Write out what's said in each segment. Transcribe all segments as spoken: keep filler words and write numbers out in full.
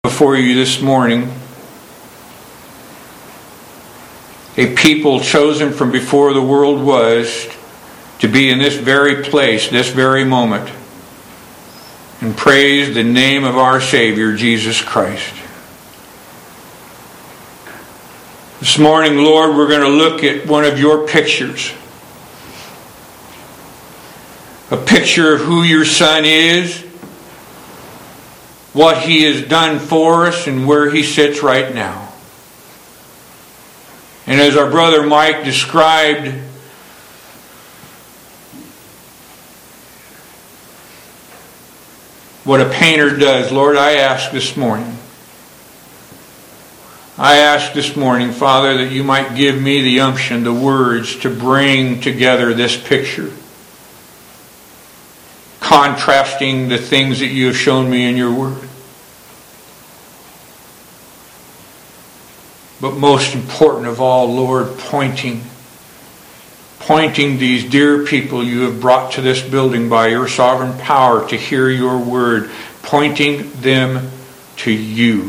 Before you this morning, a people chosen from before the world was to be in this very place, this very moment, and praise the name of our Savior, Jesus Christ. This morning, Lord, we're going to look at one of your pictures. A picture of who your Son is, what He has done for us, and where He sits right now. And as our brother Mike described, what a painter does, Lord, I ask this morning, I ask this morning, Father, that you might give me the unction, the words to bring together this picture, contrasting the things that you have shown me in your word. But most important of all, Lord, pointing, pointing these dear people you have brought to this building by your sovereign power to hear your word, pointing them to you.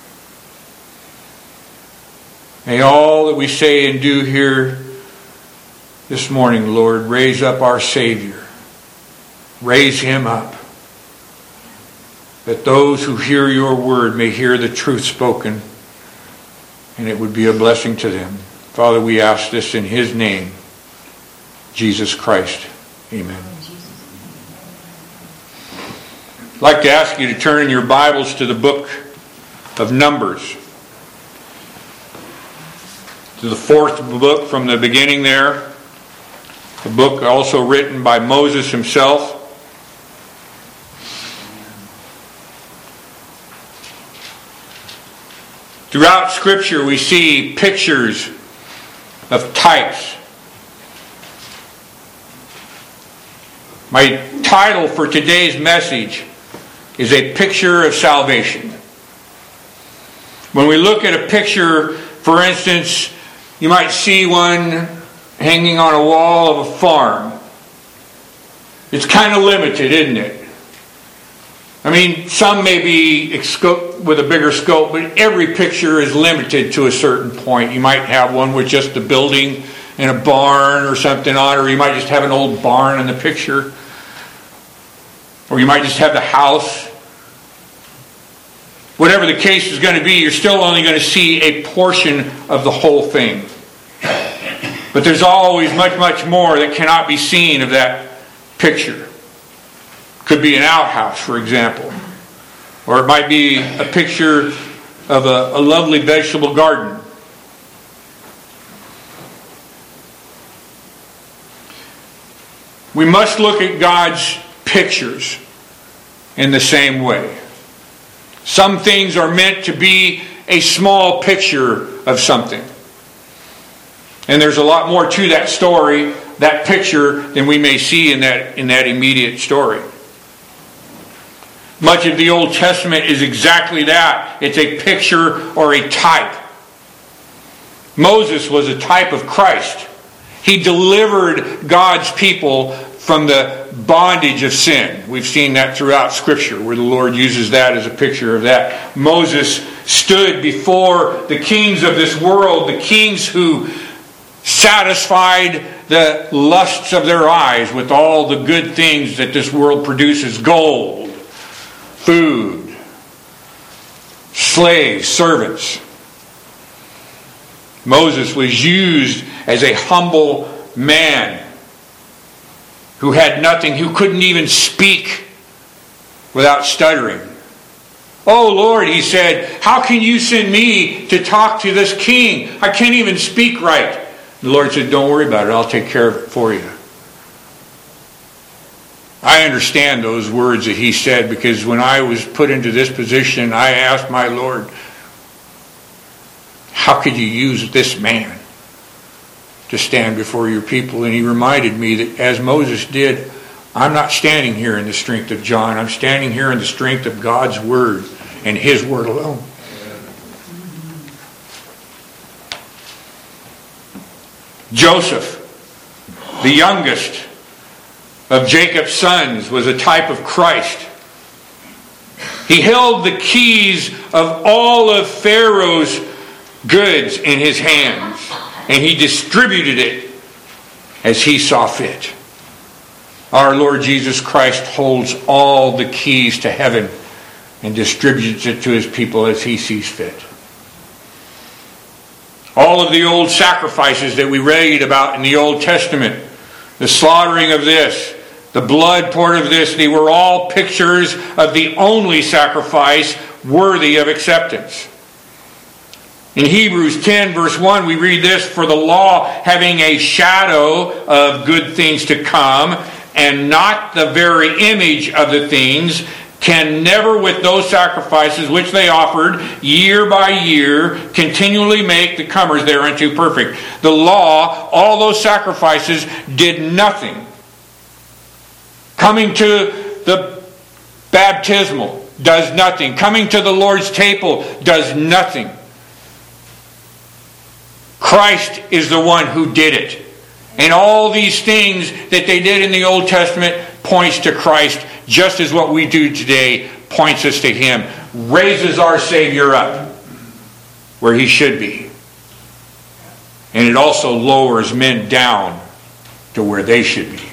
May all that we say and do here this morning, Lord, raise up our Savior. Raise Him up, that those who hear your word may hear the truth spoken, and it would be a blessing to them. Father, we ask this in His name, Jesus Christ. Amen. I'd like to ask you to turn in your Bibles to the book of Numbers, to the fourth book from the beginning there, the book also written by Moses himself. Throughout Scripture we see pictures of types. My title for today's message is A Picture of Salvation. When we look at a picture, for instance, you might see one hanging on a wall of a farm. It's kind of limited, isn't it? I mean, some may be with a bigger scope, but every picture is limited to a certain point. You might have one with just a building and a barn or something on it, or you might just have an old barn in the picture. Or you might just have the house. Whatever the case is going to be, you're still only going to see a portion of the whole thing. But there's always much, much more that cannot be seen of that picture. Could be an outhouse, for example. Or it might be a picture of a, a lovely vegetable garden. We must look at God's pictures in the same way. Some things are meant to be a small picture of something. And there's a lot more to that story, that picture, than we may see in that, in that immediate story. Much of the Old Testament is exactly that. It's a picture or a type. Moses was a type of Christ. He delivered God's people from the bondage of sin. We've seen that throughout Scripture, where the Lord uses that as a picture of that. Moses stood before the kings of this world, the kings who satisfied the lusts of their eyes with all the good things that this world produces: gold, food, slaves, servants. Moses was used as a humble man who had nothing, who couldn't even speak without stuttering. "Oh Lord," he said, "how can you send me to talk to this king? I can't even speak right." The Lord said, "Don't worry about it. I'll take care of it for you." I understand those words that he said, because when I was put into this position, I asked my Lord, how could you use this man to stand before your people? And he reminded me that as Moses did, I'm not standing here in the strength of John. I'm standing here in the strength of God's word and His word alone. Joseph, the youngest of Jacob's sons, was a type of Christ. He held the keys of all of Pharaoh's goods in his hands, and he distributed it as he saw fit. Our Lord Jesus Christ holds all the keys to heaven and distributes it to his people as he sees fit. All of the old sacrifices that we read about in the Old Testament, the slaughtering of this, the blood poured of this, they were all pictures of the only sacrifice worthy of acceptance. In Hebrews ten verse one we read this, for the law having a shadow of good things to come and not the very image of the things, can never with those sacrifices which they offered year by year continually make the comers thereunto perfect. The law, all those sacrifices did nothing. Coming to the baptismal does nothing. Coming to the Lord's table does nothing. Christ is the one who did it. And all these things that they did in the Old Testament points to Christ, just as what we do today points us to Him. Raises our Savior up where He should be. And it also lowers men down to where they should be.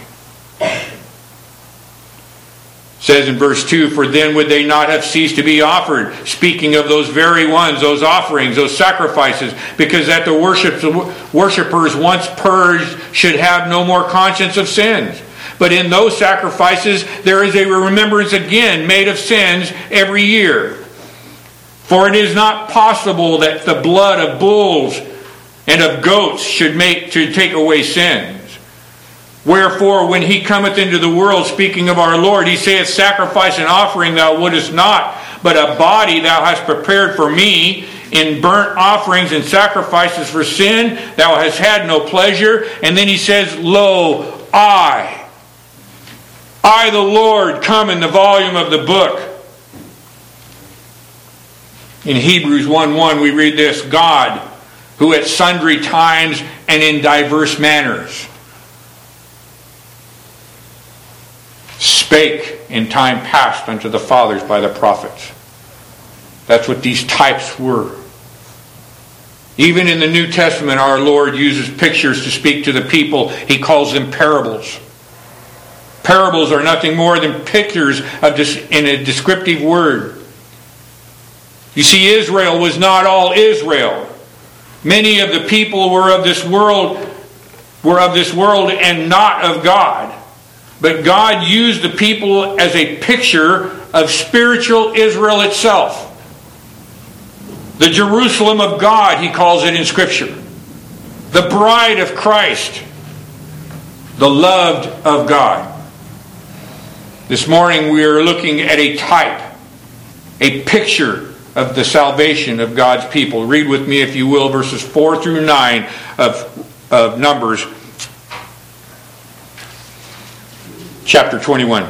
It says in verse two, for then would they not have ceased to be offered, speaking of those very ones, those offerings, those sacrifices, because that the worshippers once purged should have no more conscience of sins. But in those sacrifices there is a remembrance again made of sins every year. For it is not possible that the blood of bulls and of goats should make to take away sins. Wherefore, when he cometh into the world, speaking of our Lord, he saith, sacrifice and offering thou wouldest not, but a body thou hast prepared for me. In burnt offerings and sacrifices for sin thou hast had no pleasure. And then he says, lo, I, I the Lord, come in the volume of the book. In Hebrews one one we read this, God, who at sundry times and in diverse manners spake in time past unto the fathers by the prophets. That's what these types were. Even in the New Testament, our Lord uses pictures to speak to the people. He calls them parables. Parables are nothing more than pictures of this in a descriptive word. You see, Israel was not all Israel. Many of the people were of this world, were of this world and not of God. But God used the people as a picture of spiritual Israel itself. The Jerusalem of God, he calls it in Scripture. The bride of Christ. The loved of God. This morning we are looking at a type, a picture of the salvation of God's people. Read with me, if you will, verses four through nine of, of Numbers chapter twenty-one.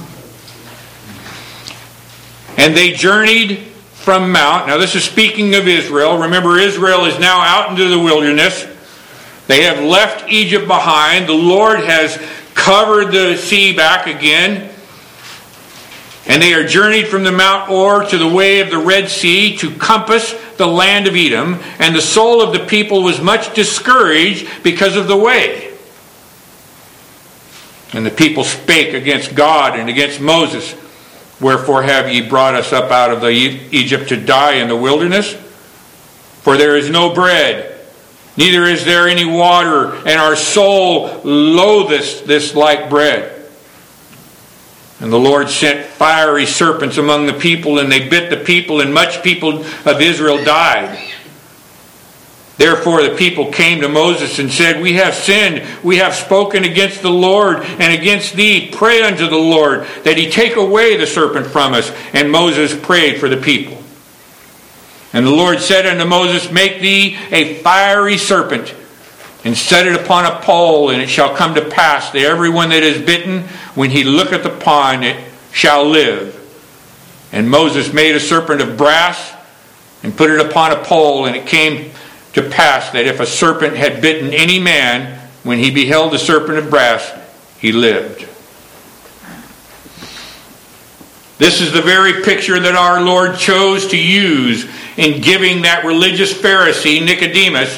And they journeyed from Mount. Now this is speaking of Israel. Remember, Israel is now out into the wilderness. They have left Egypt behind. The Lord has covered the sea back again. And they are journeyed from the Mount Or to the way of the Red Sea to compass the land of Edom. And the soul of the people was much discouraged because of the way. And the people spake against God and against Moses. Wherefore have ye brought us up out of the Egypt to die in the wilderness? For there is no bread, neither is there any water, and our soul loatheth this like bread. And the Lord sent fiery serpents among the people, and they bit the people, and much people of Israel died. Therefore the people came to Moses and said, we have sinned, we have spoken against the Lord and against thee. Pray unto the Lord that he take away the serpent from us. And Moses prayed for the people. And the Lord said unto Moses, make thee a fiery serpent, and set it upon a pole, and it shall come to pass that everyone that is bitten, when he looketh upon it, shall live. And Moses made a serpent of brass, and put it upon a pole, and it came to pass that if a serpent had bitten any man, when he beheld the serpent of brass, he lived. This is the very picture that our Lord chose to use in giving that religious Pharisee, Nicodemus,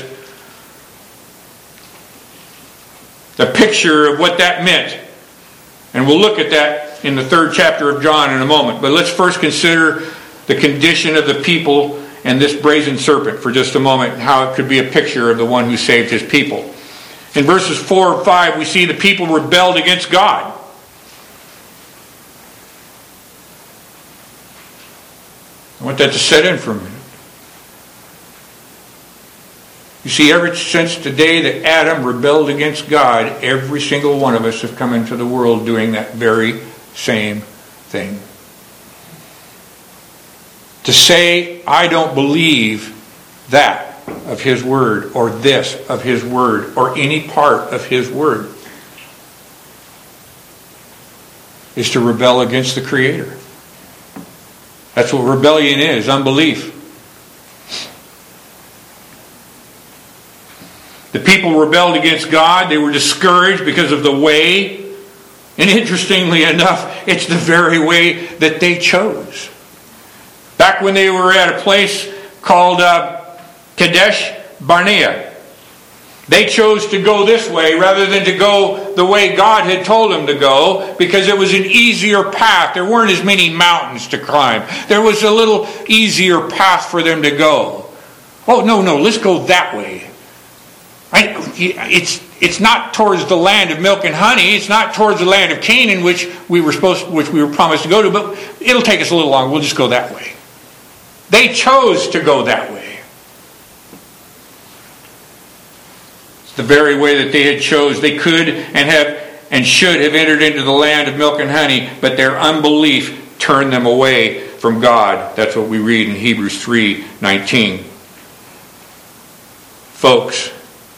the picture of what that meant. And we'll look at that in the third chapter of John in a moment. But let's first consider the condition of the people and this brazen serpent for just a moment, and how it could be a picture of the one who saved his people. In verses four and five, we see the people rebelled against God. I want that to set in for a minute. You see, ever since the day that Adam rebelled against God, every single one of us have come into the world doing that very same thing. To say, I don't believe that of His Word, or this of His Word, or any part of His Word, is to rebel against the Creator. That's what rebellion is, unbelief. The people rebelled against God. They were discouraged because of the way. And interestingly enough, it's the very way that they chose. Back when they were at a place called uh, Kadesh Barnea, they chose to go this way rather than to go the way God had told them to go, because it was an easier path. There weren't as many mountains to climb. There was a little easier path for them to go. Oh, no, no, let's go that way. I, it's it's not towards the land of milk and honey. It's not towards the land of Canaan, which we were supposed, which we were promised to go to. But it'll take us a little longer. We'll just go that way. They chose to go that way. It's the very way that they had chose. They could and have and should have entered into the land of milk and honey, but their unbelief turned them away from God. That's what we read in Hebrews three nineteen. Folks,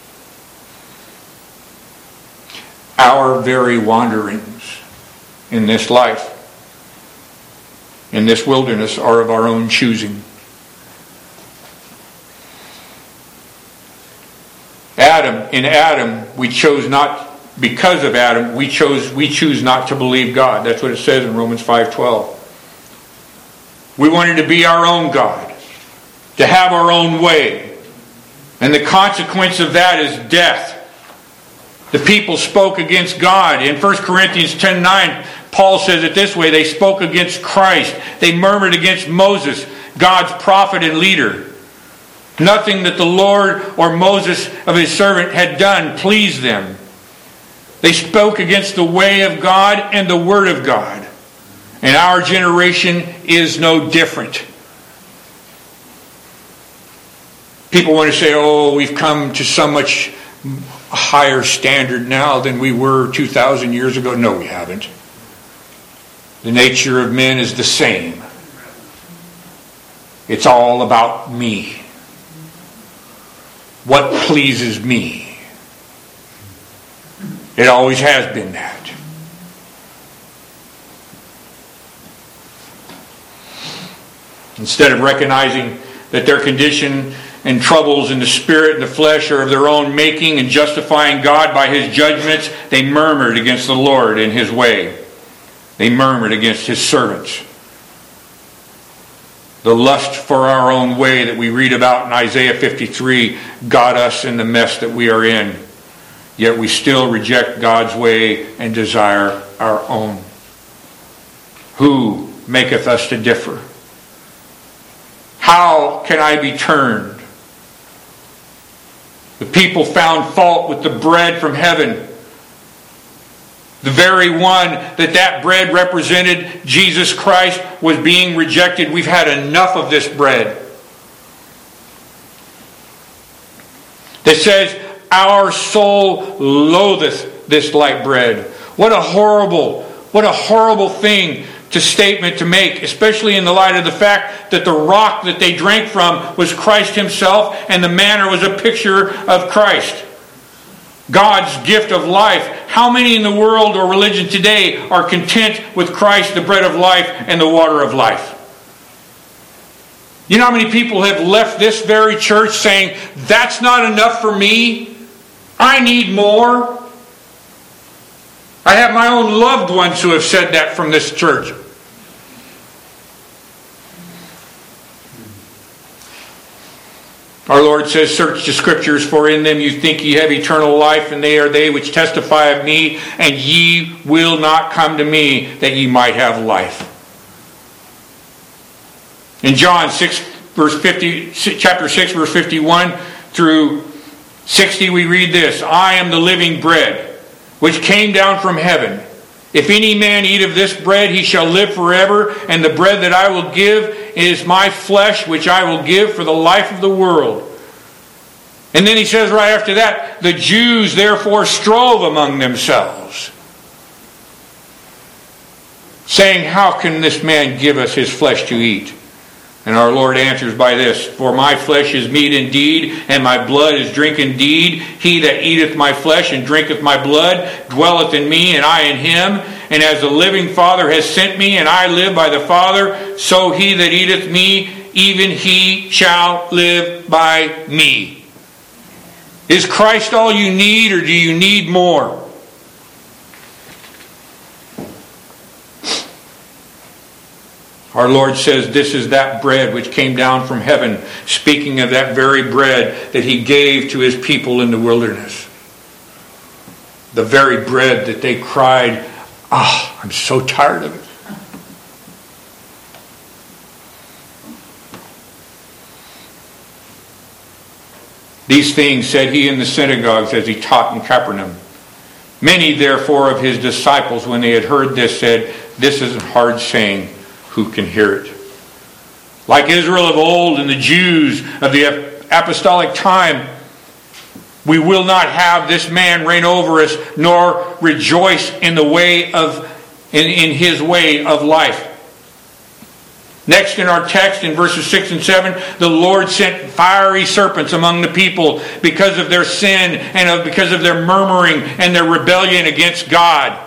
our very wanderings in this life, in this wilderness, are of our own choosing. Adam, in Adam, we chose not, because of Adam, we chose, we choose not to believe God. That's what it says in Romans five twelve. We wanted to be our own God, to have our own way. And the consequence of that is death. The people spoke against God. In First Corinthians ten nine, Paul says it this way: they spoke against Christ. They murmured against Moses, God's prophet and leader. Nothing that the Lord or Moses of his servant had done pleased them. They spoke against the way of God and the Word of God. And our generation is no different. People want to say, oh, we've come to so much higher standard now than we were two thousand years ago. No, we haven't. The nature of men is the same. It's all about me. What pleases me. It always has been that. Instead of recognizing that their condition and troubles in the spirit and the flesh are of their own making, and justifying God by His judgments, they murmured against the Lord and His way. They murmured against His servants. The lust for our own way that we read about in Isaiah fifty-three got us in the mess that we are in. Yet we still reject God's way and desire our own. Who maketh us to differ? How can I be turned? The people found fault with the bread from heaven. The very one that that bread represented, Jesus Christ, was being rejected. We've had enough of this bread. That says, our soul loatheth this light bread. What a horrible, what a horrible thing to statement to make, especially in the light of the fact that the rock that they drank from was Christ Himself, and the manna was a picture of Christ. God's gift of life. How many in the world or religion today are content with Christ, the bread of life, and the water of life? You know how many people have left this very church saying, that's not enough for me. I need more. I have my own loved ones who have said that from this church. Our Lord says, search the Scriptures, for in them you think ye have eternal life, and they are they which testify of me, and ye will not come to me, that ye might have life. In John six, verse fifty, chapter six, verse fifty-one through sixty, we read this: I am the living bread, which came down from heaven. If any man eat of this bread, he shall live forever. And the bread that I will give is my flesh, which I will give for the life of the world. And then he says right after that, the Jews therefore strove among themselves, saying, how can this man give us his flesh to eat? And our Lord answers by this: for my flesh is meat indeed, and my blood is drink indeed. He that eateth my flesh and drinketh my blood dwelleth in me, and I in him. And as the living Father has sent me, and I live by the Father, so he that eateth me, even he shall live by me. Is Christ all you need, or do you need more? Our Lord says this is that bread which came down from heaven, speaking of that very bread that He gave to His people in the wilderness. The very bread that they cried, ah, oh, I'm so tired of it. These things said He in the synagogues as He taught in Capernaum. Many therefore of His disciples, when they had heard this, said, this is a hard saying. Who can hear it? Like Israel of old and the Jews of the apostolic time, we will not have this man reign over us, nor rejoice in the way of in, in his way of life. Next in our text, in verses six and seven, the Lord sent fiery serpents among the people because of their sin and of, because of their murmuring and their rebellion against God.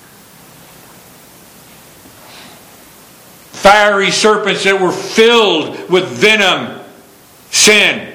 Fiery serpents that were filled with venom, sin.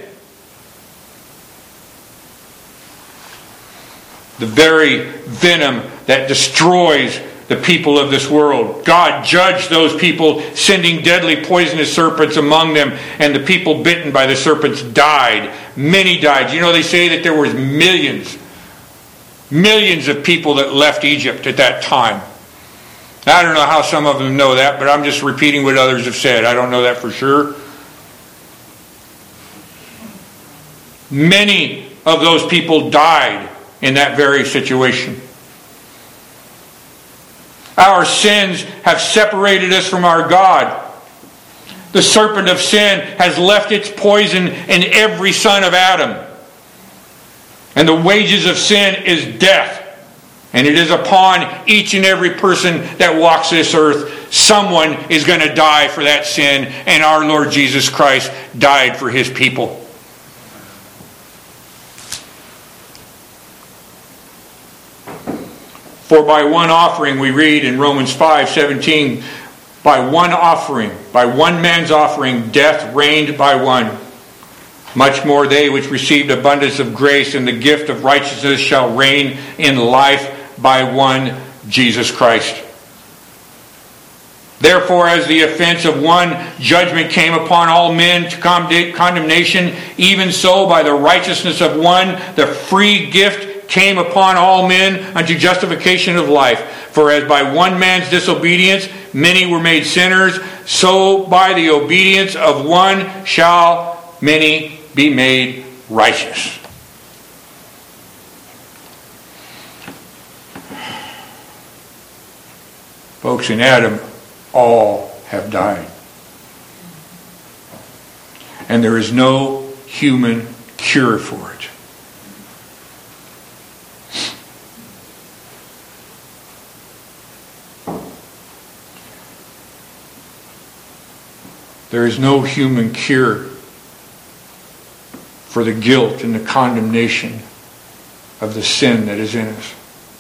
The very venom that destroys the people of this world. God judged those people, sending deadly poisonous serpents among them, and the people bitten by the serpents died. Many died. You know, they say that there was millions, millions of people that left Egypt at that time. I don't know how some of them know that, but I'm just repeating what others have said. I don't know that for sure. Many of those people died in that very situation. Our sins have separated us from our God. The serpent of sin has left its poison in every son of Adam. And the wages of sin is death. And it is upon each and every person that walks this earth. Someone is going to die for that sin. And our Lord Jesus Christ died for His people. For by one offering, we read in Romans five seventeen, by one offering, by one man's offering, death reigned by one. Much more they which received abundance of grace and the gift of righteousness shall reign in life by one, Jesus Christ. Therefore, as the offense of one judgment came upon all men to condemnation, even so by the righteousness of one the free gift came upon all men unto justification of life. For as by one man's disobedience many were made sinners, so by the obedience of one shall many be made righteous. Folks, in Adam, all have died. And there is no human cure for it. There is no human cure for the guilt and the condemnation of the sin that is in us.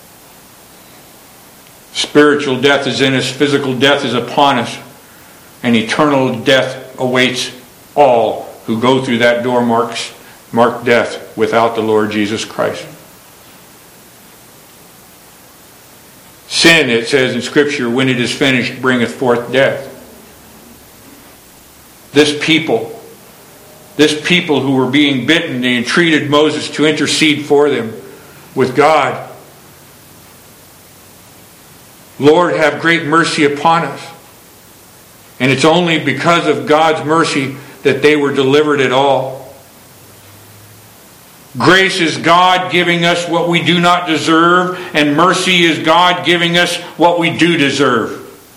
Spiritual death is in us, physical death is upon us, and eternal death awaits all who go through that door marks, marked death without the Lord Jesus Christ. Sin, it says in Scripture, when it is finished, bringeth forth death. This people this people who were being bitten, they entreated Moses to intercede for them with God. Lord, have great mercy upon us. And it's only because of God's mercy that they were delivered at all. Grace is God giving us what we do not deserve, and mercy is God giving us what we do deserve.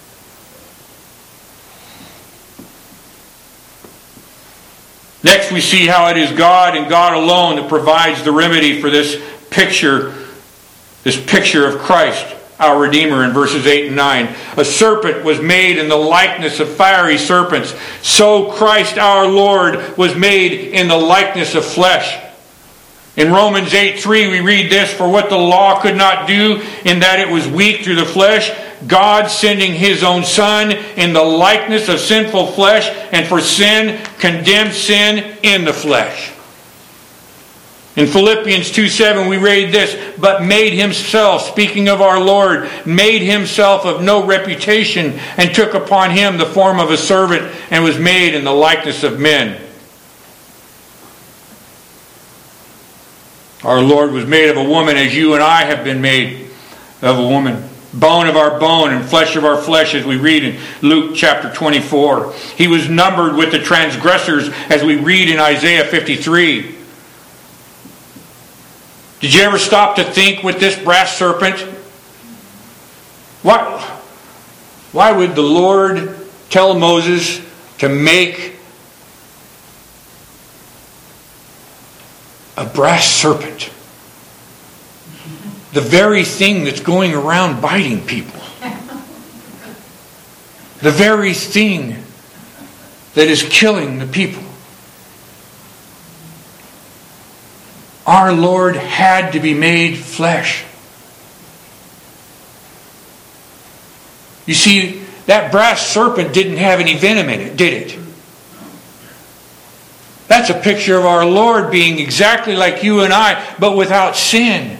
Next, we see how it is God and God alone that provides the remedy for this picture, this picture of Christ, our Redeemer, in verses eight and nine. A serpent was made in the likeness of fiery serpents. So Christ our Lord was made in the likeness of flesh. In Romans eight three we read this, for what the law could not do in that it was weak through the flesh, God sending His own Son in the likeness of sinful flesh, and for sin condemned sin in the flesh. In Philippians two seven we read this, but made Himself, speaking of our Lord, made Himself of no reputation, and took upon Him the form of a servant, and was made in the likeness of men. Our Lord was made of a woman as you and I have been made of a woman. Bone of our bone and flesh of our flesh, as we read in Luke chapter twenty-four. He was numbered with the transgressors, as we read in Isaiah fifty-three. Did you ever stop to think with this brass serpent? Why, why would the Lord tell Moses to make a brass serpent? The very thing that's going around biting people. The very thing that is killing the people. Our Lord had to be made flesh. You see, that brass serpent didn't have any venom in it, did it? That's a picture of our Lord being exactly like you and I, but without sin.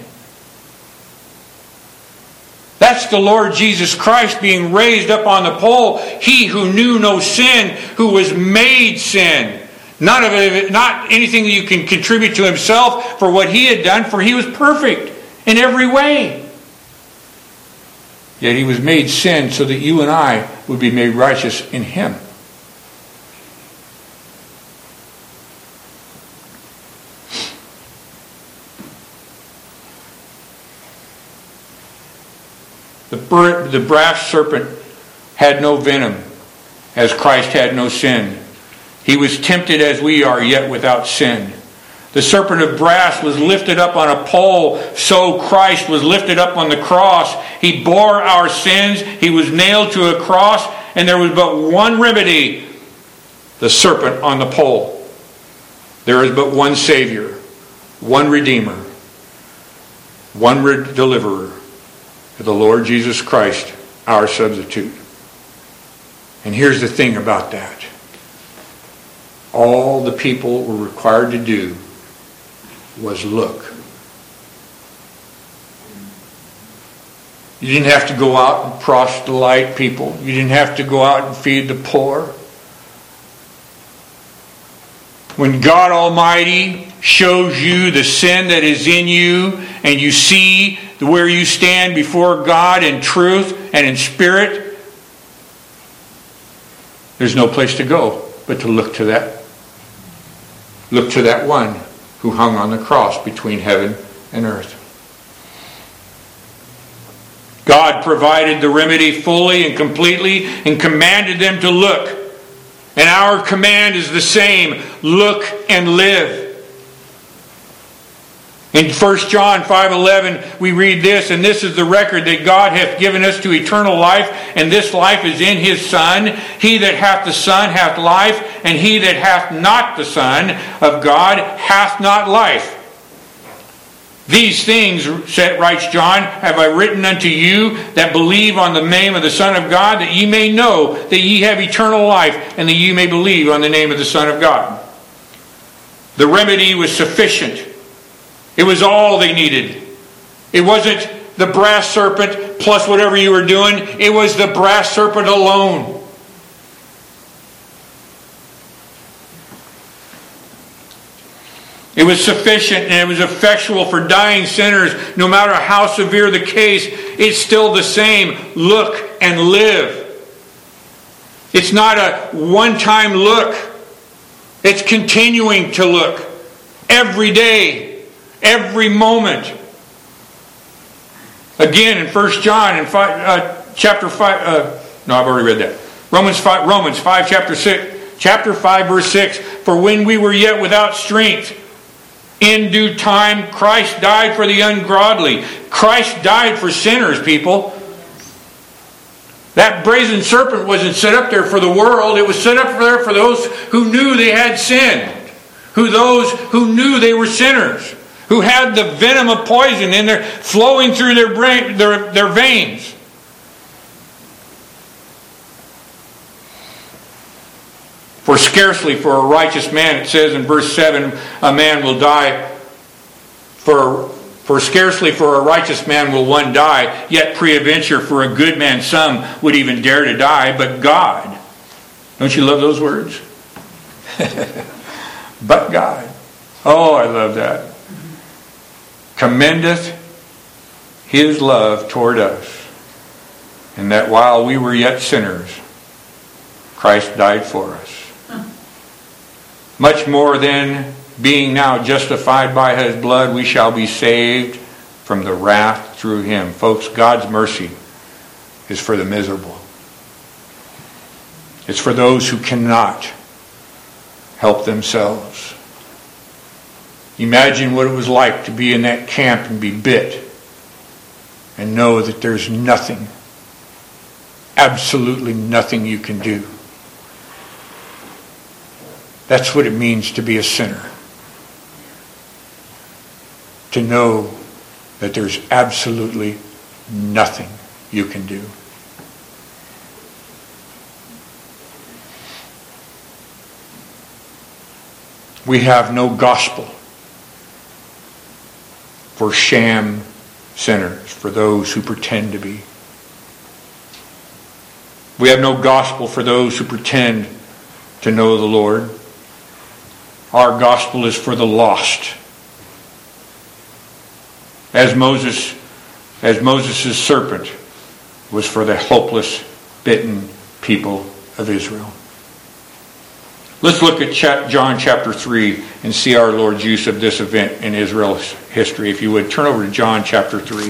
That's the Lord Jesus Christ being raised up on the pole. He who knew no sin, who was made sin. None of it, not anything that you can contribute to Himself for what He had done, for He was perfect in every way. Yet He was made sin so that you and I would be made righteous in Him. The, the brass serpent had no venom, as Christ had no sin. He was tempted as we are, yet without sin. The serpent of brass was lifted up on a pole, so Christ was lifted up on the cross. He bore our sins. He was nailed to a cross, and there was but one remedy: the serpent on the pole. There is but one Savior, one Redeemer, one re- Deliverer, the Lord Jesus Christ, our substitute. And here's the thing about that. All the people were required to do was look. You didn't have to go out and proselyte people. You didn't have to go out and feed the poor. When God Almighty shows you the sin that is in you, and you see where you stand before God in truth and in spirit, there's no place to go but to look to that. Look to that one who hung on the cross between heaven and earth. God provided the remedy fully and completely and commanded them to look. And our command is the same: look and live. In First John five eleven we read this, and this is the record that God hath given us to eternal life, and this life is in His Son. He that hath the Son hath life, and he that hath not the Son of God hath not life. These things, writes John, have I written unto you that believe on the name of the Son of God, that ye may know that ye have eternal life, and that ye may believe on the name of the Son of God. The remedy was sufficient. It was all they needed. It wasn't the brass serpent plus whatever you were doing. It was the brass serpent alone. It was sufficient and it was effectual for dying sinners. No matter how severe the case, it's still the same. Look and live. It's not a one-time look. It's continuing to look. Every day. Every moment. Again, in First John, in five, uh, chapter five, uh, no, I've already read that. Romans five, Romans five, chapter six, chapter five, verse six. For when we were yet without strength, in due time, Christ died for the ungodly. Christ died for sinners, people. That brazen serpent wasn't set up there for the world. It was set up there for those who knew they had sinned. Who those who knew they were sinners. Who had the venom of poison in their flowing through their brain, their, their veins. For scarcely for a righteous man, it says in verse seven, a man will die. For, for scarcely for a righteous man will one die, yet peradventure for a good man some would even dare to die, but God. Don't you love those words? But God. Oh, I love that. Commendeth His love toward us, and that while we were yet sinners, Christ died for us. Much more than being now justified by His blood, we shall be saved from the wrath through Him. Folks, God's mercy is for the miserable. It's for those who cannot help themselves. Imagine what it was like to be in that camp and be bit and know that there's nothing, absolutely nothing you can do. That's what it means to be a sinner. To know that there's absolutely nothing you can do. We have no gospel for sham sinners, for those who pretend to be. We have no gospel for those who pretend to know the Lord. Our gospel is for the lost. As Moses, as Moses' serpent was for the hopeless, bitten people of Israel. Let's look at John chapter three and see our Lord's use of this event in Israel's history. If you would, turn over to John chapter three.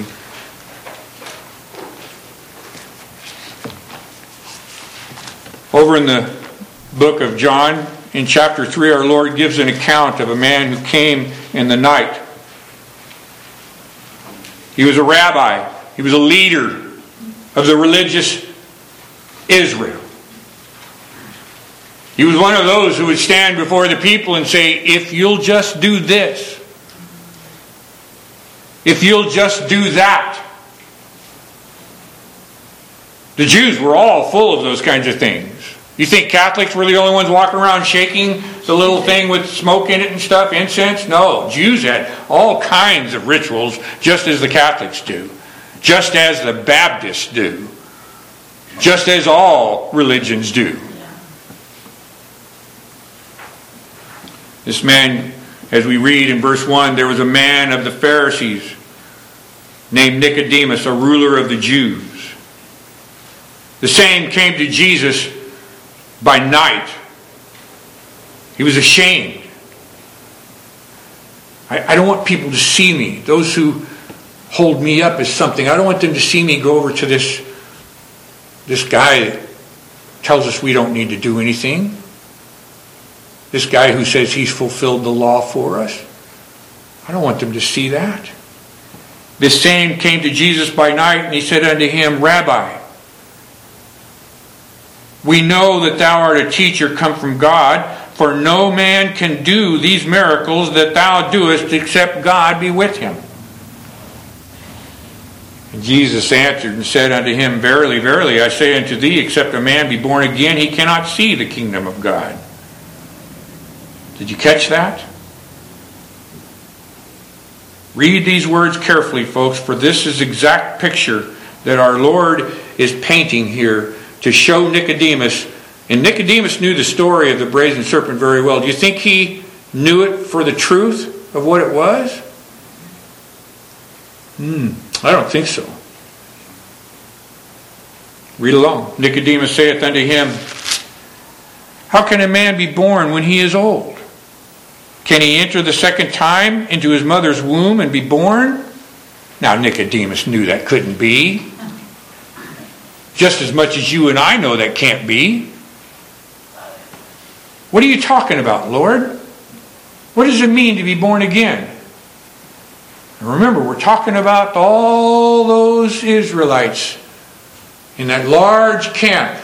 Over in the book of John, in chapter three, our Lord gives an account of a man who came in the night. He was a rabbi. He was a leader of the religious Israel. He was one of those who would stand before the people and say, if you'll just do this, if you'll just do that. The Jews were all full of those kinds of things. You think Catholics were the only ones walking around shaking the little thing with smoke in it and stuff, incense? No, Jews had all kinds of rituals, just as the Catholics do, just as the Baptists do, just as all religions do. This man, as we read in verse one, there was a man of the Pharisees named Nicodemus, a ruler of the Jews. The same came to Jesus by night. He was ashamed. I, I don't want people to see me. Those who hold me up as something, I don't want them to see me go over to this, this guy that tells us we don't need to do anything. This guy who says he's fulfilled the law for us. I don't want them to see that. This same came to Jesus by night, and he said unto him, Rabbi, we know that thou art a teacher come from God, for no man can do these miracles that thou doest except God be with him. And Jesus answered and said unto him, Verily, verily, I say unto thee, except a man be born again, he cannot see the kingdom of God. Did you catch that? Read these words carefully, folks, for this is the exact picture that our Lord is painting here to show Nicodemus. And Nicodemus knew the story of the brazen serpent very well. Do you think he knew it for the truth? of what it was? Hmm, I don't think so. Read along. Nicodemus saith unto him, how can a man be born when he is old? Can he enter the second time into his mother's womb and be born? Now Nicodemus knew that couldn't be. Just as much as you and I know that can't be. What are you talking about, Lord? What does it mean to be born again? And remember, we're talking about all those Israelites in that large camp.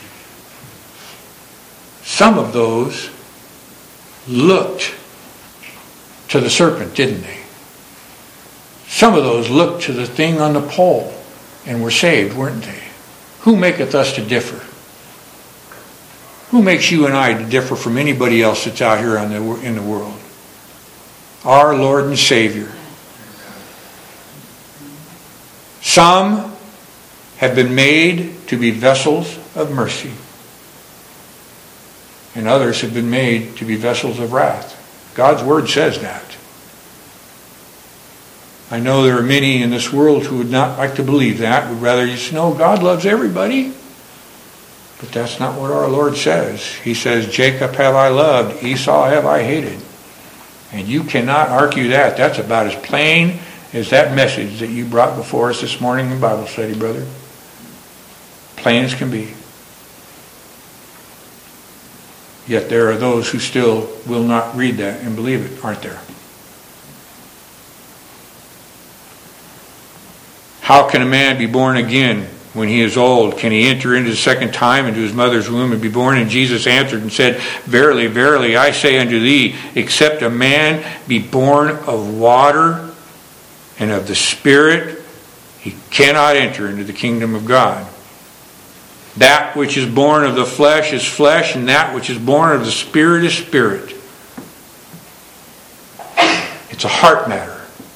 Some of those looked to the serpent, didn't they? Some of those looked to the thing on the pole and were saved, weren't they? Who maketh us to differ? Who makes you and I to differ from anybody else that's out here on the, in the world? Our Lord and Savior. Some have been made to be vessels of mercy, and others have been made to be vessels of wrath. God's Word says that. I know there are many in this world who would not like to believe that, would rather just know God loves everybody. But that's not what our Lord says. He says, Jacob have I loved, Esau have I hated. And you cannot argue that. That's about as plain as that message that you brought before us this morning in Bible study, brother. Plain as can be. Yet there are those who still will not read that and believe it, aren't there? How can a man be born again when he is old? Can he enter into the second time into his mother's womb and be born? And Jesus answered and said, verily, verily, I say unto thee, except a man be born of water and of the Spirit, he cannot enter into the kingdom of God. That which is born of the flesh is flesh, and that which is born of the Spirit is spirit. It's a heart matter.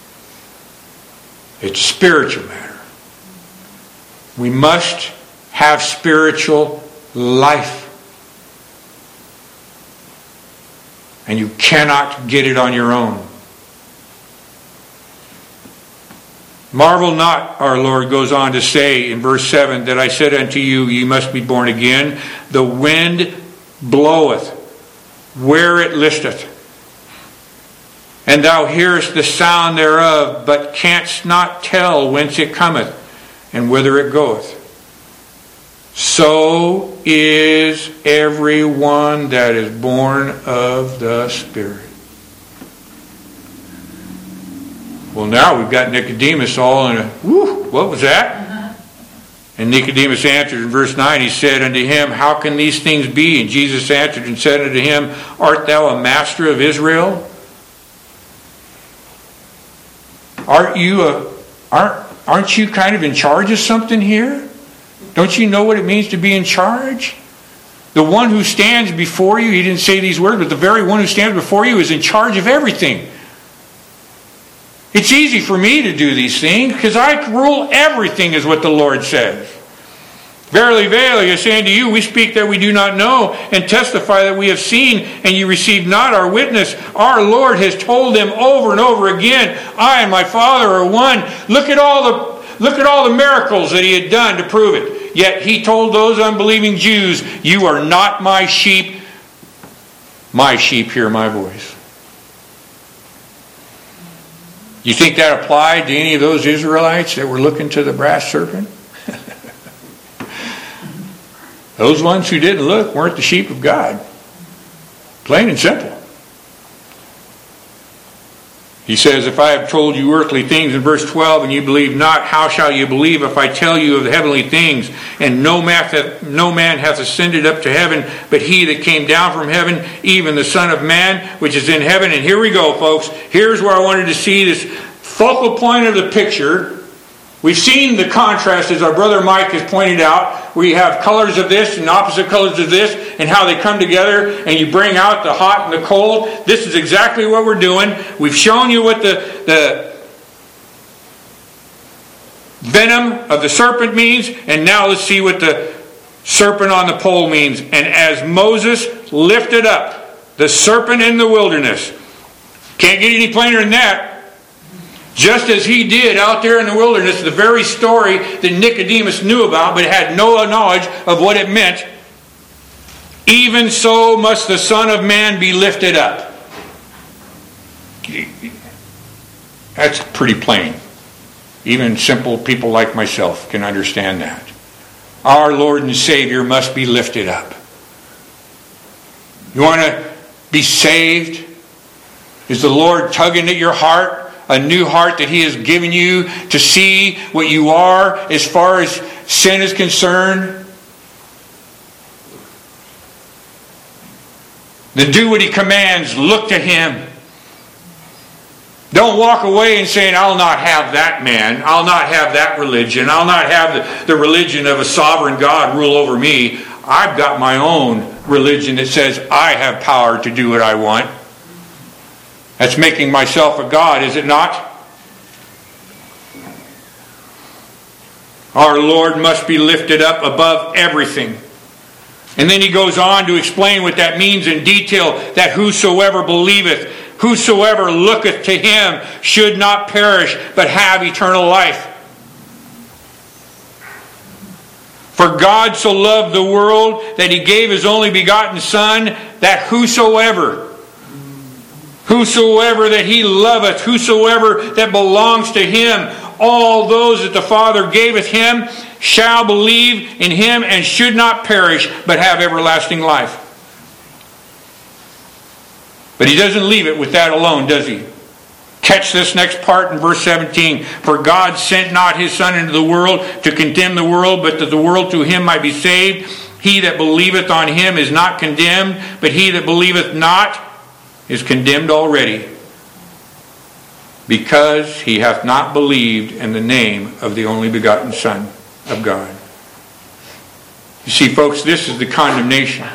It's spiritual matter. We must have spiritual life. And you cannot get it on your own. Marvel not, our Lord goes on to say in verse seven, that I said unto you, ye must be born again. The wind bloweth where it listeth, and thou hearest the sound thereof, but canst not tell whence it cometh, and whither it goeth. So is every one that is born of the Spirit. Well, now we've got Nicodemus all in a, whoo, what was that? And Nicodemus answered in verse nine, he said unto him, how can these things be? And Jesus answered and said unto him, art thou a master of Israel? Aren't you a, aren't, aren't you kind of in charge of something here? Don't you know what it means to be in charge? The one who stands before you, he didn't say these words, but the very one who stands before you is in charge of everything. It's easy for me to do these things because I rule everything, is what the Lord says. Verily, verily, I say unto you, we speak that we do not know, and testify that we have seen, and you receive not our witness. Our Lord has told them over and over again, I and my Father are one. Look at all the look at all the miracles that he had done to prove it. Yet he told those unbelieving Jews, you are not my sheep. My sheep hear my voice. You think that applied to any of those Israelites that were looking to the brass serpent? Those ones who didn't look weren't the sheep of God. Plain and simple. He says, if I have told you earthly things in verse twelve, and you believe not, how shall you believe if I tell you of the heavenly things? And no man hath, no man hath ascended up to heaven, but he that came down from heaven, even the Son of Man, which is in heaven. And here we go, folks. Here's where I wanted to see this focal point of the picture. We've seen the contrast, as our brother Mike has pointed out, where you have colors of this and opposite colors of this, and how they come together, and you bring out the hot and the cold. This is exactly what we're doing. We've shown you what the, the venom of the serpent means, and now let's see what the serpent on the pole means. And as Moses lifted up the serpent in the wilderness, Can't get any plainer than that. Just as he did out there in the wilderness, the very story that Nicodemus knew about but had no knowledge of what it meant, even so must the Son of Man be lifted up. That's pretty plain. Even simple people like myself can understand that. Our Lord and Savior must be lifted up. You want to be saved? Is the Lord tugging at your heart? A new heart that He has given you to see what you are as far as sin is concerned? Then do what He commands. Look to Him. Don't walk away and saying, I'll not have that man. I'll not have that religion. I'll not have the, the religion of a sovereign God rule over me. I've got my own religion that says I have power to do what I want. That's making myself a God, is it not? Our Lord must be lifted up above everything. And then he goes on to explain what that means in detail, that whosoever believeth, whosoever looketh to Him should not perish, but have eternal life. For God so loved the world that He gave His only begotten Son, that whosoever... Whosoever that He loveth, whosoever that belongs to Him, all those that the Father gaveth Him, shall believe in Him and should not perish, but have everlasting life. But He doesn't leave it with that alone, does He? Catch this next part in verse seventeen. For God sent not His Son into the world to condemn the world, but that the world through Him might be saved. He that believeth on Him is not condemned, but he that believeth not is condemned already, because he hath not believed in the name of the only begotten Son of God. You see, folks, this is the condemnation.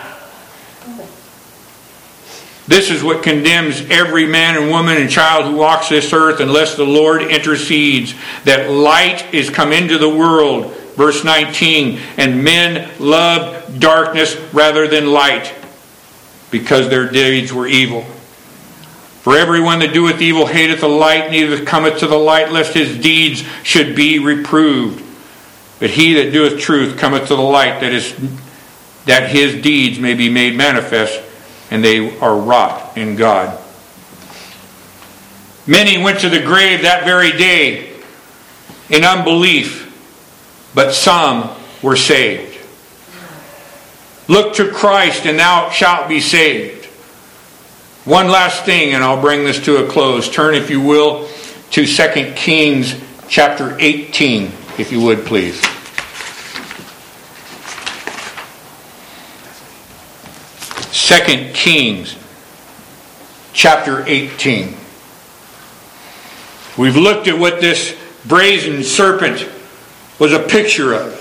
This is what condemns every man and woman and child who walks this earth unless the Lord intercedes. That light is come into the world, verse nineteen, and men loved darkness rather than light, because their deeds were evil. For everyone that doeth evil hateth the light, neither cometh to the light, lest his deeds should be reproved. But he that doeth truth cometh to the light, that is, that his deeds may be made manifest, and they are wrought in God. Many went to the grave that very day in unbelief, but some were saved. Look to Christ, and thou shalt be saved. One last thing, and I'll bring this to a close. Turn, if you will, to Second Kings chapter eighteen, if you would, please. Second Kings chapter eighteen. We've looked at what this brazen serpent was a picture of.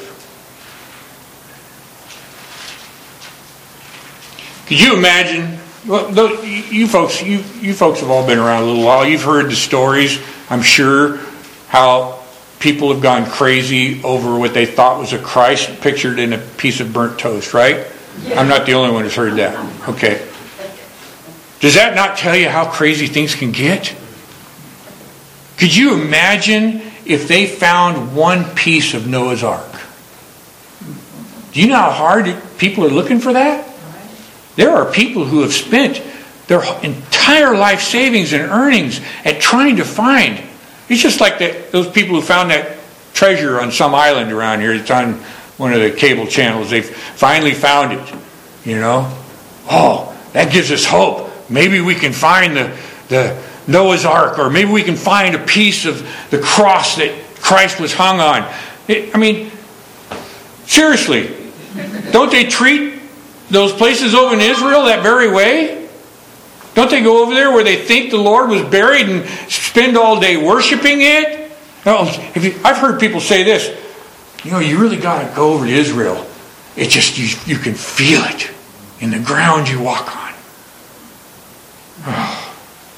Could you imagine? Well, you folks, you you folks have all been around a little while. You've heard the stories, I'm sure, how people have gone crazy over what they thought was a Christ pictured in a piece of burnt toast, right? I'm not the only one who's heard that. Okay. Does that not tell you how crazy things can get? Could you imagine if they found one piece of Noah's Ark? Do you know how hard people are looking for that? There are people who have spent their entire life savings and earnings at trying to find. It's just like that, those people who found that treasure on some island around here. It's on one of the cable channels. They've finally found it. You know? Oh, that gives us hope. Maybe we can find the, the Noah's Ark, or maybe we can find a piece of the cross that Christ was hung on. It, I mean, seriously, don't they treat those places over in Israel that very way? Don't they go over there where they think the Lord was buried and spend all day worshiping it? No, if you, I've heard people say this, you know, you really got to go over to Israel. It just, you, you can feel it in the ground you walk on. Oh.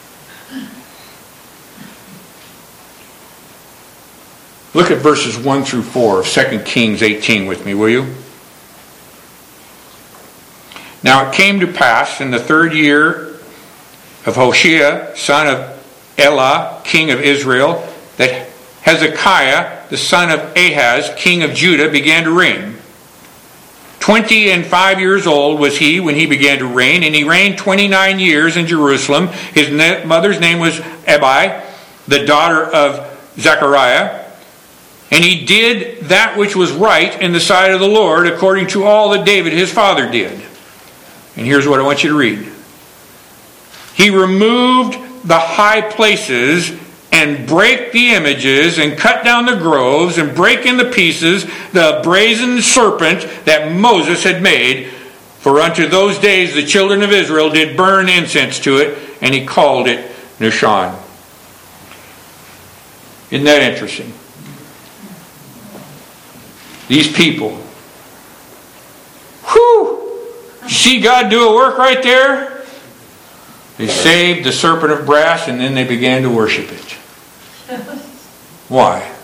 Look at verses one through four of Second Kings eighteen with me, will you? Now it came to pass in the third year of Hoshea, son of Elah, king of Israel, that Hezekiah, the son of Ahaz, king of Judah, began to reign. Twenty and five years old was he when he began to reign, and he reigned twenty-nine years in Jerusalem. His mother's name was Abi, the daughter of Zechariah. And he did that which was right in the sight of the Lord, according to all that David his father did. And here's what I want you to read. He removed the high places and brake the images and cut down the groves and brake in the pieces the brazen serpent that Moses had made. For unto those days the children of Israel did burn incense to it, and he called it Nishan. Isn't that interesting? These people. Whew! See God do a work right there? They saved the serpent of brass, and then they began to worship it. Why?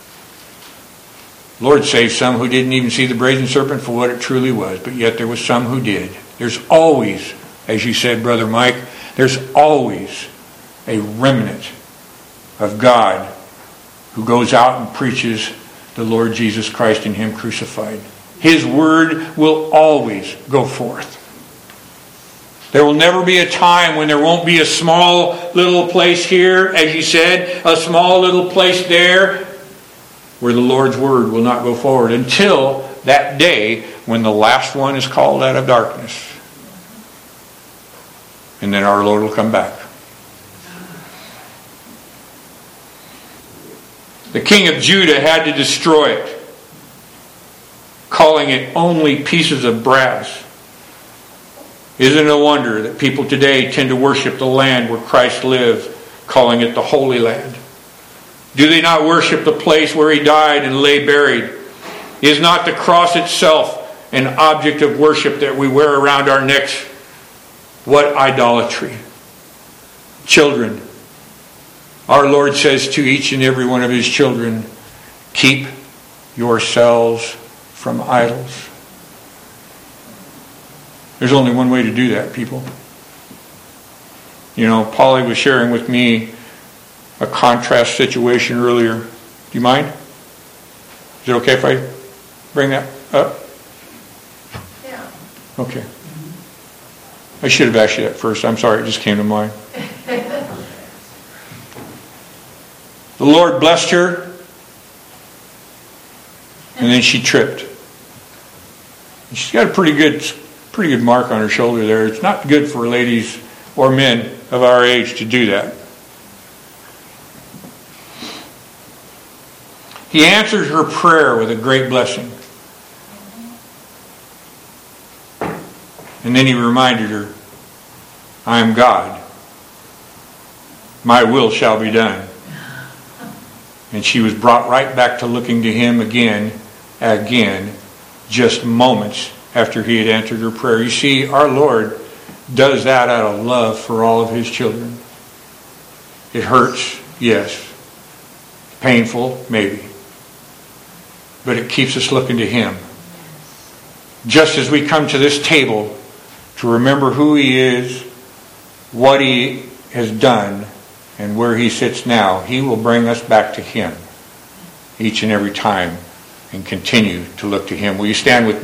The Lord saved some who didn't even see the brazen serpent for what it truly was, but yet there was some who did. There's always, as you said, Brother Mike, there's always a remnant of God who goes out and preaches the Lord Jesus Christ and Him crucified. His word will always go forth. There will never be a time when there won't be a small little place here, as you said, a small little place there, where the Lord's word will not go forward until that day when the last one is called out of darkness. And then our Lord will come back. The king of Judah had to destroy it, calling it only pieces of brass. Isn't it a wonder that people today tend to worship the land where Christ lived, calling it the Holy Land? Do they not worship the place where He died and lay buried? Is not the cross itself an object of worship that we wear around our necks? What idolatry! Children, our Lord says to each and every one of His children, keep yourselves from idols. There's only one way to do that, people. You know, Polly was sharing with me a contrast situation earlier. Do you mind? Is it okay if I bring that up? Yeah. Okay. I should have asked you that first. I'm sorry, it just came to mind. The Lord blessed her, and then she tripped. She's got a pretty good, pretty good mark on her shoulder there. It's not good for ladies or men of our age to do that. He answered her prayer with a great blessing. And then He reminded her, I am God. My will shall be done. And she was brought right back to looking to Him again, again, just moments after He had answered her prayer. You see, our Lord does that out of love for all of His children. It hurts, yes. Painful, maybe. But it keeps us looking to Him. Just as we come to this table to remember who He is, what He has done, and where He sits now, He will bring us back to Him each and every time and continue to look to Him. Will you stand with me?